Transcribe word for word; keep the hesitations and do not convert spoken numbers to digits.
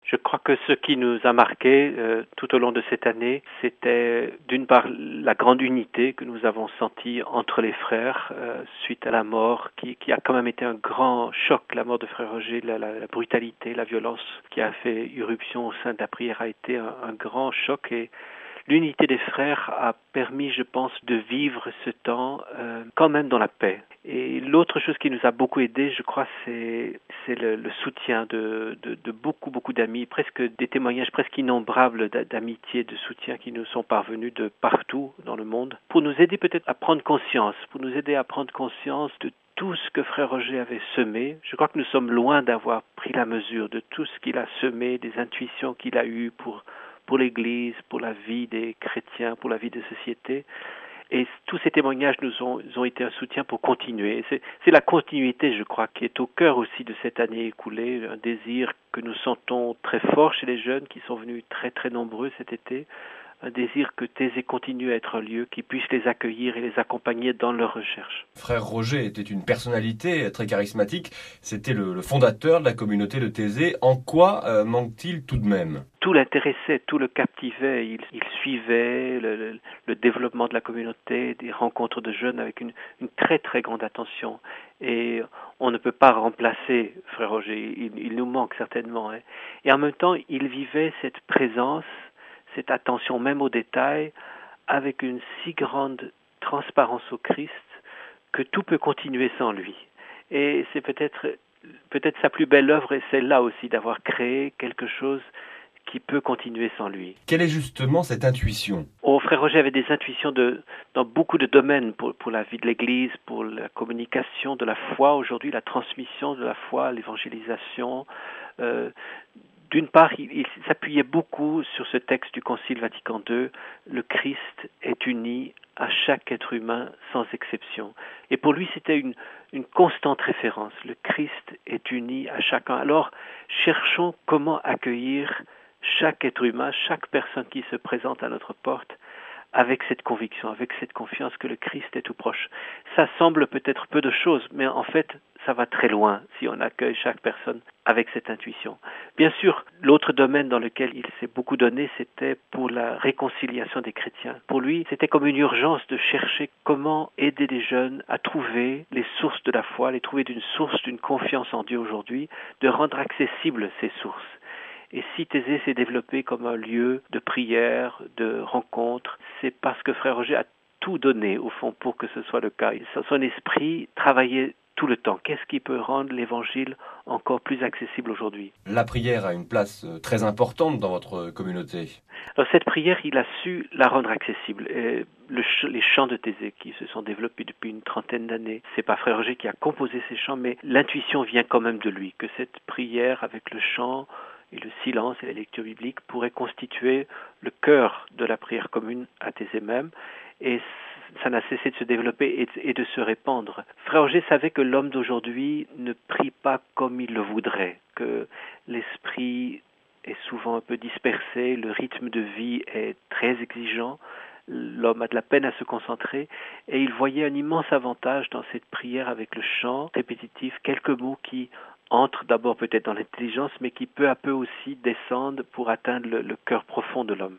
Je crois que ce qui nous a marqué euh, tout au long de cette année, c'était d'une part la grande unité que nous avons sentie entre les frères euh, suite à la mort, qui, qui a quand même été un grand choc, la mort de frère Roger, la, la, la brutalité, la violence qui a fait irruption au sein de la prière a été un, un grand choc et l'unité des frères a permis, je pense, de vivre ce temps euh, quand même dans la paix. Et l'autre chose qui nous a beaucoup aidé, je crois, c'est, c'est le, le soutien de, de, de beaucoup, beaucoup d'amis, presque des témoignages presque innombrables d'amitié, de soutien qui nous sont parvenus de partout dans le monde, pour nous aider peut-être à prendre conscience, pour nous aider à prendre conscience de tout ce que frère Roger avait semé. Je crois que nous sommes loin d'avoir pris la mesure de tout ce qu'il a semé, des intuitions qu'il a eues pour pour l'Église, pour la vie des chrétiens, pour la vie des sociétés. Et tous ces témoignages nous ont, nous ont été un soutien pour continuer. C'est, c'est la continuité, je crois, qui est au cœur aussi de cette année écoulée, un désir que nous sentons très fort chez les jeunes qui sont venus très très nombreux cet été, un désir que Thésée continue à être un lieu qui puisse les accueillir et les accompagner dans leur recherche. Frère Roger était une personnalité très charismatique, c'était le, le fondateur de la communauté de Thésée. En quoi euh, manque-t-il tout de même ? Tout l'intéressait, tout le captivait, il, il suivait le, le, le développement de la communauté, des rencontres de jeunes avec une, une très très grande attention. Et on ne peut pas remplacer frère Roger, il, il nous manque certainement. Hein. Et en même temps, il vivait cette présence, cette attention même aux détails, avec une si grande transparence au Christ que tout peut continuer sans lui. Et c'est peut-être, peut-être sa plus belle œuvre, et celle-là aussi, d'avoir créé quelque chose qui peut continuer sans lui. Quelle est justement cette intuition ? Oh, frère Roger avait des intuitions de, dans beaucoup de domaines pour, pour la vie de l'Église, pour la communication de la foi aujourd'hui, la transmission de la foi, l'évangélisation. Euh, D'une part, il, il s'appuyait beaucoup sur ce texte du Concile Vatican deux, le Christ est uni à chaque être humain sans exception. Et pour lui, c'était une, une constante référence. Le Christ est uni à chacun. Alors, cherchons comment accueillir chaque être humain, chaque personne qui se présente à notre porte, avec cette conviction, avec cette confiance que le Christ est tout proche. Ça semble peut-être peu de choses, mais en fait, ça va très loin si on accueille chaque personne avec cette intuition. Bien sûr, l'autre domaine dans lequel il s'est beaucoup donné, c'était pour la réconciliation des chrétiens. Pour lui, c'était comme une urgence de chercher comment aider les jeunes à trouver les sources de la foi, les trouver d'une source d'une confiance en Dieu aujourd'hui, de rendre accessibles ces sources. Et si Thésée s'est développé comme un lieu de prière, de rencontre, c'est parce que frère Roger a tout donné, au fond, pour que ce soit le cas. Son esprit travaillait tout le temps. Qu'est-ce qui peut rendre l'évangile encore plus accessible aujourd'hui ? La prière a une place très importante dans votre communauté. Alors cette prière, il a su la rendre accessible. Et le ch- les chants de Thésée qui se sont développés depuis une trentaine d'années, c'est pas frère Roger qui a composé ces chants, mais l'intuition vient quand même de lui, que cette prière avec le chant et le silence et la lecture biblique pourraient constituer le cœur de la prière commune à Thésée même, et ça n'a cessé de se développer et, et de se répandre. Frère Roger savait que l'homme d'aujourd'hui ne prie pas comme il le voudrait, que l'esprit est souvent un peu dispersé, le rythme de vie est très exigeant, l'homme a de la peine à se concentrer, et il voyait un immense avantage dans cette prière avec le chant répétitif, quelques mots qui entrent d'abord peut-être dans l'intelligence, mais qui peu à peu aussi descendent pour atteindre le, le cœur profond de l'homme.